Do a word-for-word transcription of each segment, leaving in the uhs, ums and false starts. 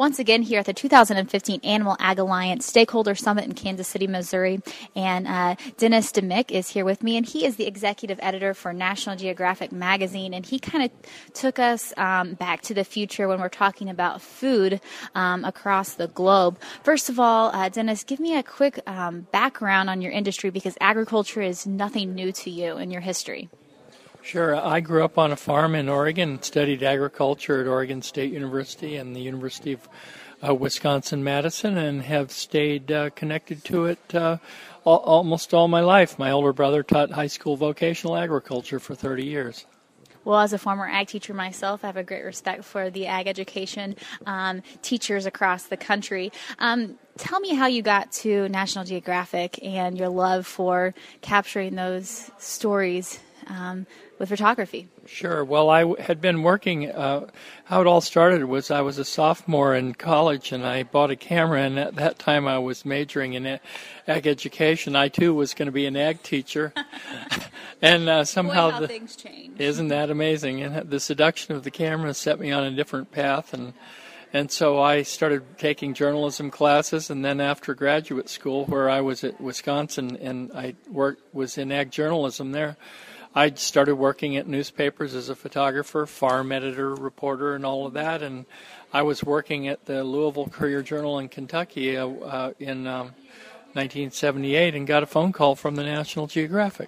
once again here at the two thousand fifteen Animal Ag Alliance Stakeholder Summit in Kansas City, Missouri. And uh, Dennis Dimick is here with me, and he is the executive editor for National Geographic Magazine. And he kind of took us um, back to the future when we're talking about food um, across the globe. First of all, uh, Dennis, give me a quick um, background on your industry, because agriculture is nothing new to you in your history. Sure. I grew up on a farm in Oregon, studied agriculture at Oregon State University and the University of uh, Wisconsin-Madison, and have stayed uh, connected to it uh, all, almost all my life. My older brother taught high school vocational agriculture for thirty years. Well, as a former ag teacher myself, I have a great respect for the ag education um, teachers across the country. Um, tell me how you got to National Geographic and your love for capturing those stories um, with photography. Sure. Well, I had been working, uh, how it all started was I was a sophomore in college, and I bought a camera, and at that time I was majoring in ag education. I, too, was going to be an ag teacher. and uh, somehow Boy, how the, things change. Isn't that amazing? And the seduction of the camera set me on a different path, and and so I started taking journalism classes, and then after graduate school, where I was at Wisconsin, and I worked was in ag journalism there, I started working at newspapers as a photographer, farm editor, reporter, and all of that. And I was working at the Louisville Courier-Journal in Kentucky uh, uh, in um, nineteen seventy-eight, and got a phone call from the National Geographic.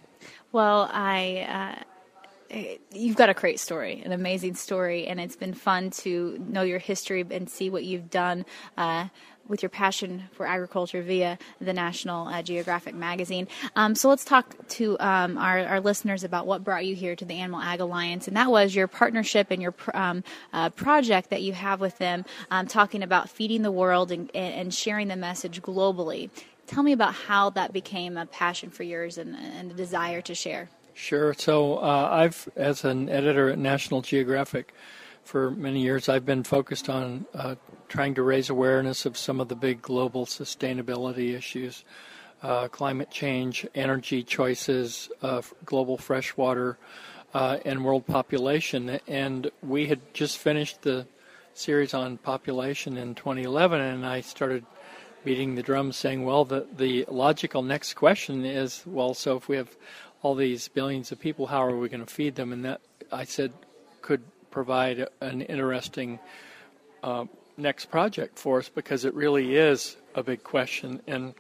Well, I... Uh... You've got a great story, an amazing story, and it's been fun to know your history and see what you've done uh, with your passion for agriculture via the National uh, Geographic Magazine. Um, so let's talk to um, our, our listeners about what brought you here to the Animal Ag Alliance, and that was your partnership and your um, uh, project that you have with them, um, talking about feeding the world and, and sharing the message globally. Tell me about how that became a passion for yours and, and a desire to share. Sure. So uh, I've, as an editor at National Geographic for many years, I've been focused on uh, trying to raise awareness of some of the big global sustainability issues, uh, climate change, energy choices, uh, global freshwater, uh, and world population. And we had just finished the series on population in twenty eleven, and I started beating the drum saying, well, the, the logical next question is, well, so if we have all these billions of people, how are we going to feed them? And that, I said, could provide an interesting uh, next project for us, because it really is a big question. And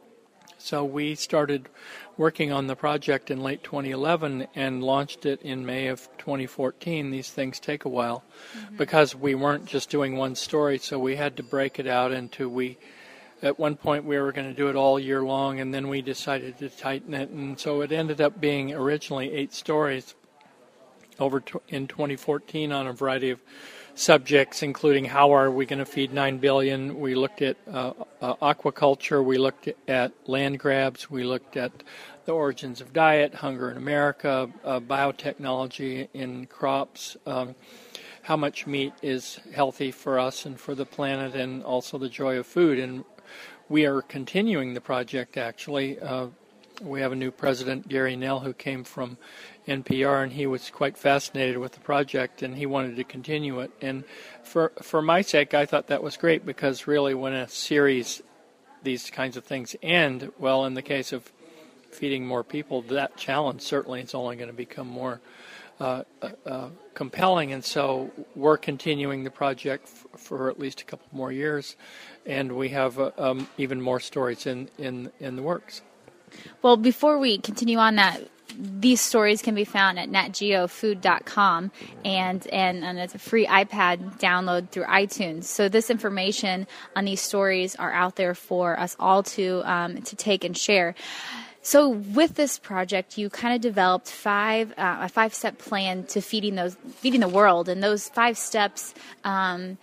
so we started working on the project in late twenty eleven and launched it in May of twenty fourteen. These things take a while mm-hmm. because we weren't just doing one story, so we had to break it out into we At one point, we were going to do it all year long, and then we decided to tighten it. And so it ended up being originally eight stories over t- in twenty fourteen on a variety of subjects, including how are we going to feed nine billion. We looked at uh, uh, aquaculture. We looked at land grabs. We looked at the origins of diet, hunger in America, uh, biotechnology in crops, um, how much meat is healthy for us and for the planet, and also the joy of food. And we are continuing the project, actually. Uh, we have a new president, Gary Nell, who came from N P R, and he was quite fascinated with the project, and he wanted to continue it. And for for my sake, I thought that was great, because really when a series, these kinds of things end, well, in the case of feeding more people, that challenge certainly is only going to become more uh, uh, compelling. And so we're continuing the project f- for at least a couple more years, and we have uh, um, even more stories in, in, in the works. Well, before we continue on that, these stories can be found at nat geo food dot com, and, and, and it's a free iPad download through iTunes. So this information on these stories are out there for us all to um, to take and share. So with this project, you kind of developed five uh, a five-step plan to feeding those feeding the world, and those five steps um,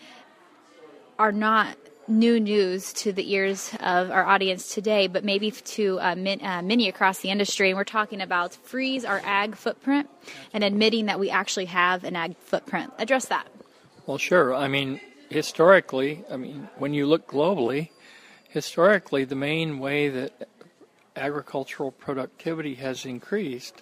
are not new news to the ears of our audience today, but maybe to uh, min, uh, many across the industry. And we're talking about freeze our ag footprint and admitting that we actually have an ag footprint. Address that. Well, sure. I mean, historically, I mean, when you look globally, historically, the main way that agricultural productivity has increased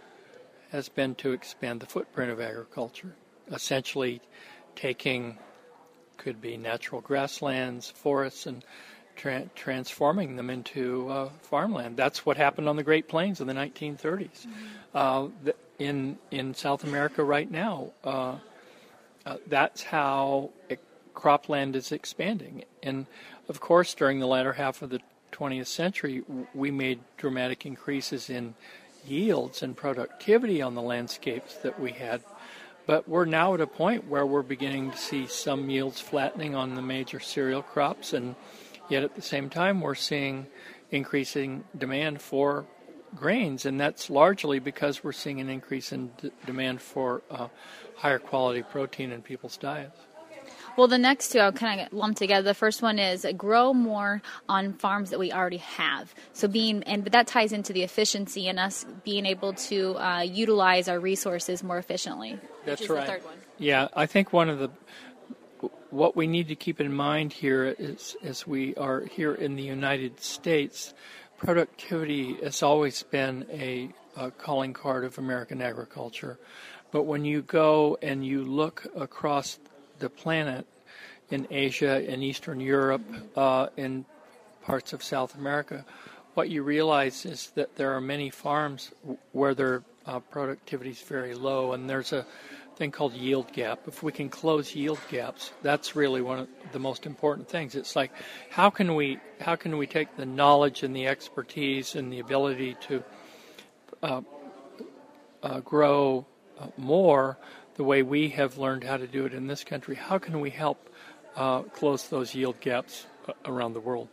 has been to expand the footprint of agriculture, essentially taking could be natural grasslands, forests, and tra- transforming them into uh, farmland. That's what happened on the Great Plains in the nineteen thirties. Mm-hmm. Uh, the, in in South America right now, uh, uh, that's how it, cropland is expanding. And of course, during the latter half of the twentieth century, we made dramatic increases in yields and productivity on the landscapes that we had. But we're now at a point where we're beginning to see some yields flattening on the major cereal crops, and yet at the same time we're seeing increasing demand for grains, and that's largely because we're seeing an increase in d- demand for uh, higher quality protein in people's diets. Well, the next two I'll kind of lump together. The first one is grow more on farms that we already have. So being, and but that ties into the efficiency and us being able to uh, utilize our resources more efficiently. That's which is right. The third one. Yeah, I think one of the what we need to keep in mind here is, as we are here in the United States, productivity has always been a, a calling card of American agriculture. But when you go and you look across the planet, in Asia, in Eastern Europe, uh, in parts of South America, what you realize is that there are many farms where their uh, productivity is very low, and there's a thing called yield gap. If we can close yield gaps, that's really one of the most important things. It's like, how can we how can we take the knowledge and the expertise and the ability to uh, uh, grow uh, more the way we have learned how to do it in this country? How can we help uh, close those yield gaps uh, around the world?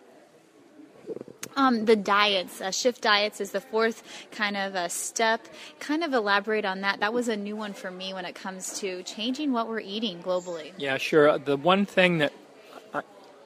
Um, the diets, uh, shift diets is the fourth kind of uh, step. Kind of elaborate on that. That was a new one for me when it comes to changing what we're eating globally. Yeah, sure. The one thing that I,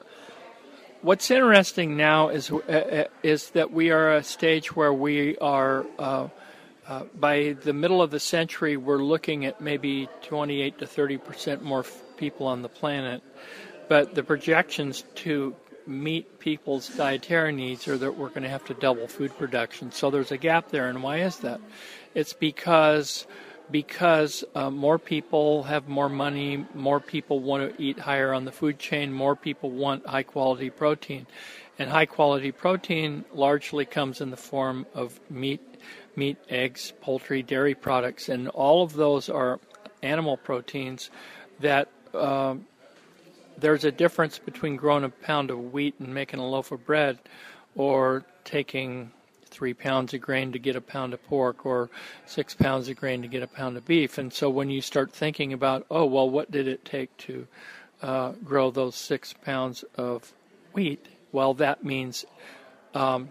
what's interesting now is uh, is that we are at a stage where we are uh, uh, by the middle of the century, we're looking at maybe twenty-eight to thirty percent more f- people on the planet, but the projections to meet people's dietary needs are that we're going to have to double food production. So there's a gap there, and why is that? It's because because uh, more people have more money, more people want to eat higher on the food chain, more people want high-quality protein. And high-quality protein largely comes in the form of meat, meat, eggs, poultry, dairy products, and all of those are animal proteins that uh, there's a difference between growing a pound of wheat and making a loaf of bread, or taking three pounds of grain to get a pound of pork, or six pounds of grain to get a pound of beef. And so when you start thinking about, oh, well, what did it take to uh, grow those six pounds of wheat? Well, that means um,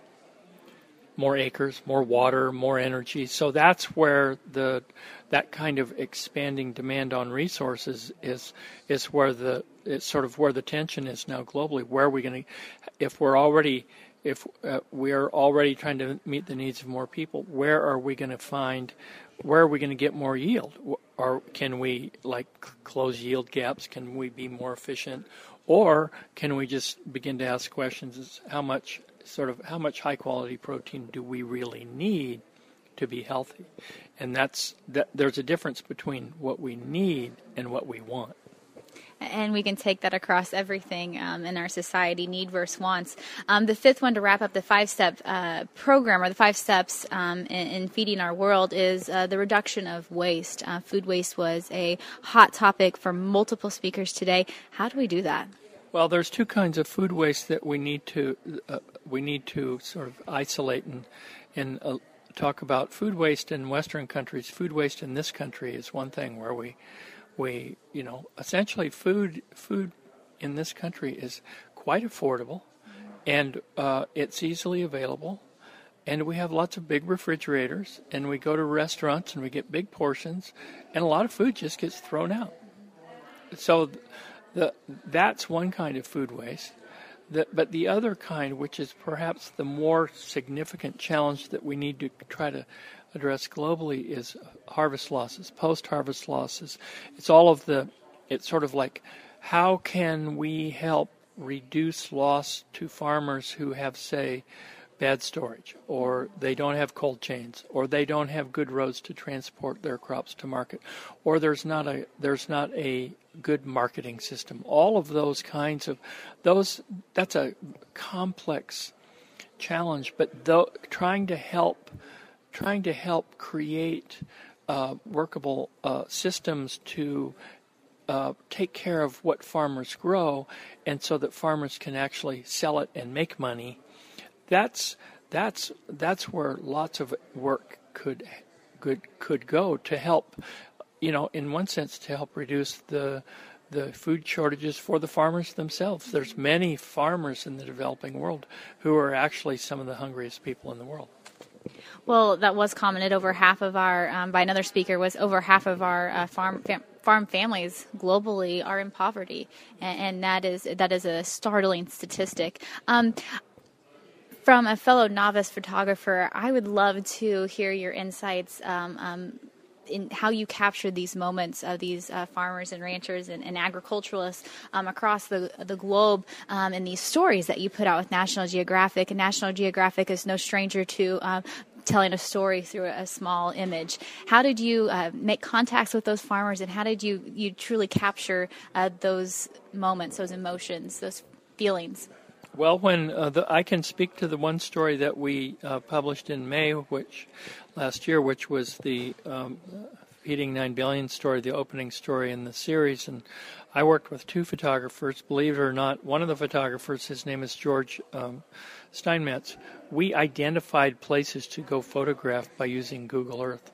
more acres, more water, more energy. So that's where the that kind of expanding demand on resources is is where the it's sort of where the tension is now globally. Where are we going to, if we're already if uh, we are already trying to meet the needs of more people, where are we going to find, where are we going to get more yield? Or can we like close yield gaps? Can we be more efficient? Or can we just begin to ask questions as how much sort of how much high quality protein do we really need to be healthy? And that's that there's a difference between what we need and what we want. And we can take that across everything um, in our society, need versus wants. Um, the fifth one to wrap up the five-step uh, program, or the five steps um, in, in feeding our world, is uh, the reduction of waste. Uh, food waste was a hot topic for multiple speakers today. How do we do that? Well, there's two kinds of food waste that we need to uh, we need to sort of isolate and and uh, talk about. Food waste in Western countries. Food waste in this country is one thing where we. We, you know, essentially food food in this country is quite affordable, and uh, it's easily available, and we have lots of big refrigerators, and we go to restaurants and we get big portions, and a lot of food just gets thrown out. So the that's one kind of food waste. The, but the other kind, which is perhaps the more significant challenge that we need to try to address globally, is harvest losses, post-harvest losses. It's all of the, it's sort of like, how can we help reduce loss to farmers who have, say, bad storage, or they don't have cold chains, or they don't have good roads to transport their crops to market, or there's not a there's not a good marketing system. All of those kinds of those. That's a complex challenge, but though, trying to help, trying to help create uh, workable uh, systems to uh, take care of what farmers grow, and so that farmers can actually sell it and make money. That's that's that's where lots of work could could could go to help, you know, in one sense, to help reduce the the food shortages for the farmers themselves. There's many farmers in the developing world who are actually some of the hungriest people in the world. Well, that was commented. Over half of our, um, by another speaker, was over half of our uh, farm fam- farm families globally are in poverty, and, and that is that is a startling statistic. Um, from a fellow novice photographer, I would love to hear your insights um, um, in how you captured these moments of these uh, farmers and ranchers and, and agriculturalists um, across the the globe, um, and these stories that you put out with National Geographic. And National Geographic is no stranger to um, telling a story through a small image. How did you uh, make contacts with those farmers, and how did you, you truly capture uh, those moments, those emotions, those feelings? Well, when uh, the, I can speak to the one story that we uh, published in May, which last year, which was the um, Feeding Nine Billion story, the opening story in the series, and I worked with two photographers. Believe it or not, one of the photographers, his name is George um, Steinmetz. We identified places to go photograph by using Google Earth.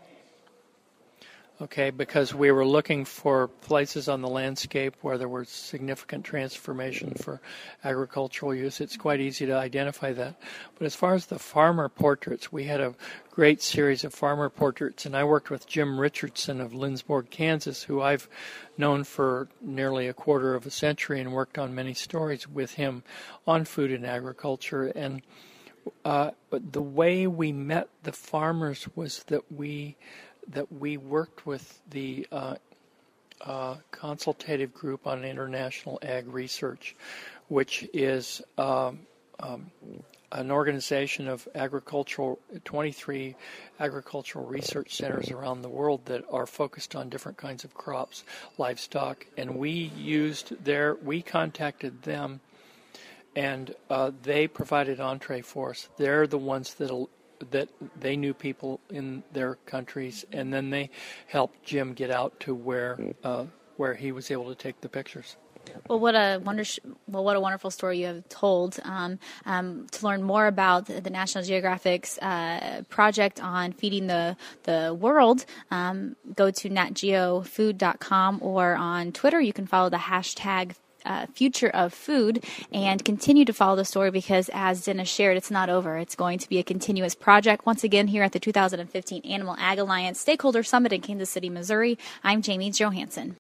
Okay, because we were looking for places on the landscape where there was significant transformation for agricultural use. It's quite easy to identify that. But as far as the farmer portraits, we had a great series of farmer portraits, and I worked with Jim Richardson of Lindsborg, Kansas, who I've known for nearly a quarter of a century and worked on many stories with him on food and agriculture. And uh, but the way we met the farmers was that we that we worked with the uh, uh, consultative group on international ag research, which is um, um, an organization of agricultural, twenty-three agricultural research centers around the world that are focused on different kinds of crops, livestock, and we used their, we contacted them, and uh, they provided entree for us. They're the ones that'll that they knew people in their countries, and then they helped Jim get out to where uh, where he was able to take the pictures. Well, what a wonder! Well, what a wonderful story you have told. Um, um, to learn more about the National Geographic's uh, project on feeding the the world, um, go to nat geo food dot com, or on Twitter you can follow the hashtag Uh, future of food, and continue to follow the story, because as Dennis shared, it's not over. It's going to be a continuous project. Once again, here at the two thousand fifteen Animal Ag Alliance Stakeholder Summit in Kansas City, Missouri, I'm Jamie Johansson.